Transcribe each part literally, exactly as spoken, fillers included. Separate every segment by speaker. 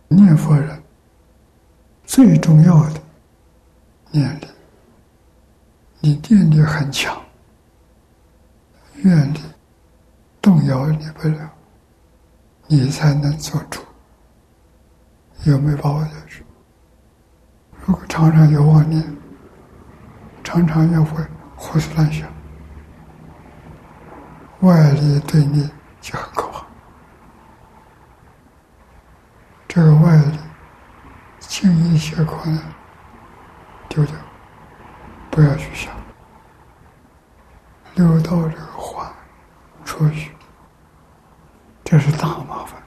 Speaker 1: 念佛人最重要的念力，你念力很强，愿力动摇你不了，你才能做主。有没有把握得住？如果常常有妄念，常常又会胡思乱想，外力对你就很可怕。这个外力尽一切可能丢掉，不要去想，溜到这个环出去，这是大麻烦。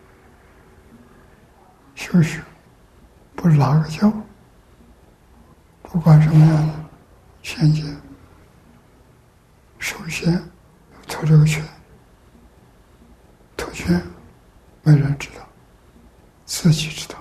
Speaker 1: 修行不是拉个教，不管什么样的现界，首先脱这个圈，脱圈没人知道，自己知道。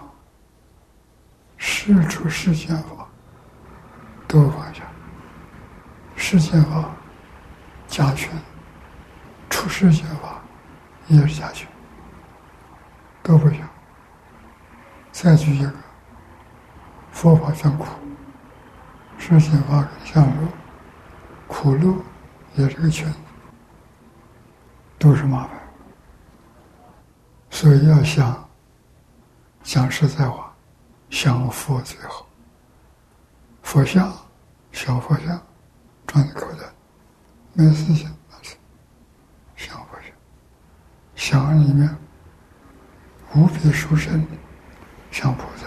Speaker 1: 事出世间法都放下，世间法加权，出世间法也是加权，都不想。再举一个，佛法讲苦，世间法讲乐，苦乐也是个圈子，都是麻烦。所以要想讲实在话，想佛最好。佛像，小佛像，装在口袋，没事情，想佛像，想里面无比殊胜的，像菩萨。